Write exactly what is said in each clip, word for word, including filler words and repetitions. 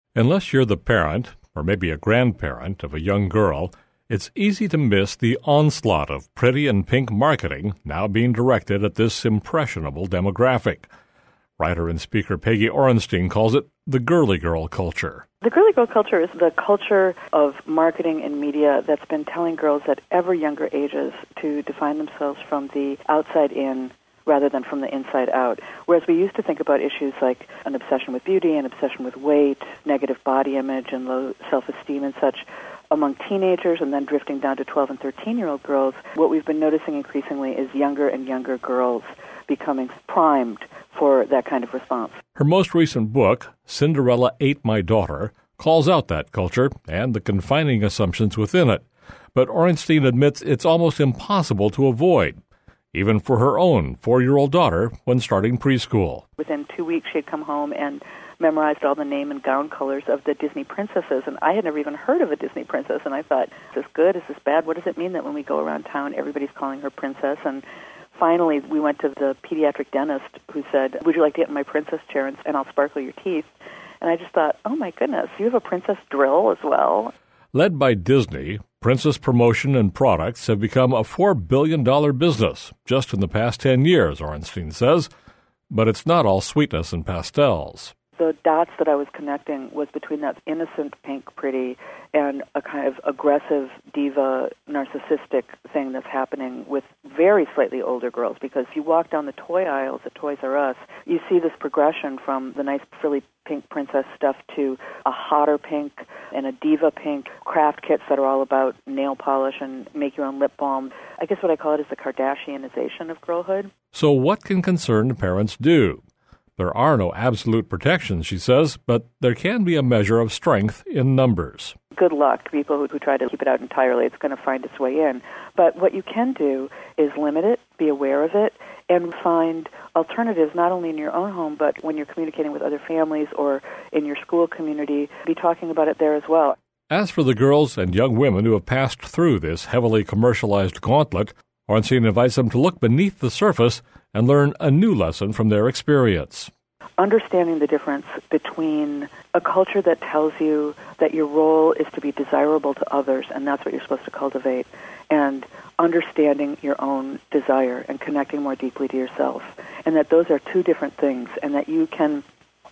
Unless you're the parent, or maybe a grandparent, of a young girl, it's easy to miss the onslaught of pretty and pink marketing now being directed at this impressionable demographic. Writer and speaker Peggy Orenstein calls it the girly girl culture. The girly girl culture is the culture of marketing and media that's been telling girls at ever younger ages to define themselves from the outside in rather than from the inside out. Whereas we used to think about issues like an obsession with beauty, an obsession with weight, negative body image, and low self-esteem and such among teenagers and then drifting down to twelve and thirteen-year-old girls, what we've been noticing increasingly is younger and younger girls becoming primed for that kind of response. Her most recent book, Cinderella Ate My Daughter, calls out that culture and the confining assumptions within it. But Orenstein admits it's almost impossible to avoid, even for her own four-year-old daughter when starting preschool. Within two weeks, she had come home and memorized all the name and gown colors of the Disney princesses, and I had never even heard of a Disney princess, and I thought, is this good? Is this bad? What does it mean that when we go around town, everybody's calling her princess? And finally, we went to the pediatric dentist who said, would you like to get in my princess chair and, and I'll sparkle your teeth? And I just thought, oh my goodness, you have a princess drill as well? Led by Disney, princess promotion and products have become a four billion dollars business just in the past ten years, Orenstein says. But it's not all sweetness and pastels. The dots that I was connecting was between that innocent pink pretty and a kind of aggressive diva narcissistic thing that's happening with very slightly older girls, because if you walk down the toy aisles at Toys R Us, you see this progression from the nice frilly pink princess stuff to a hotter pink and a diva pink, craft kits that are all about nail polish and make your own lip balm. I guess what I call it is the Kardashianization of girlhood. So what can concerned parents do? There are no absolute protections, she says, but there can be a measure of strength in numbers. Good luck to people who, who try to keep it out entirely. It's going to find its way in. But what you can do is limit it, be aware of it, and find alternatives not only in your own home, but when you're communicating with other families or in your school community, be talking about it there as well. As for the girls and young women who have passed through this heavily commercialized gauntlet, Orenstein invites them to look beneath the surface and learn a new lesson from their experience. Understanding the difference between a culture that tells you that your role is to be desirable to others, and that's what you're supposed to cultivate, and understanding your own desire and connecting more deeply to yourself, and that those are two different things, and that you can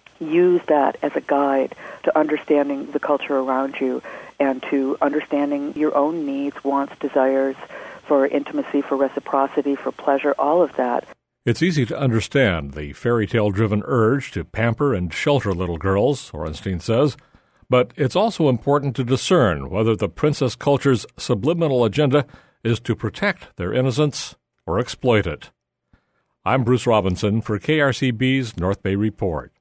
use that as a guide to understanding the culture around you and to understanding your own needs, wants, desires, for intimacy, for reciprocity, for pleasure, all of that. It's easy to understand the fairy tale-driven urge to pamper and shelter little girls, Orenstein says, but it's also important to discern whether the princess culture's subliminal agenda is to protect their innocence or exploit it. I'm Bruce Robinson for K R C B's North Bay Report.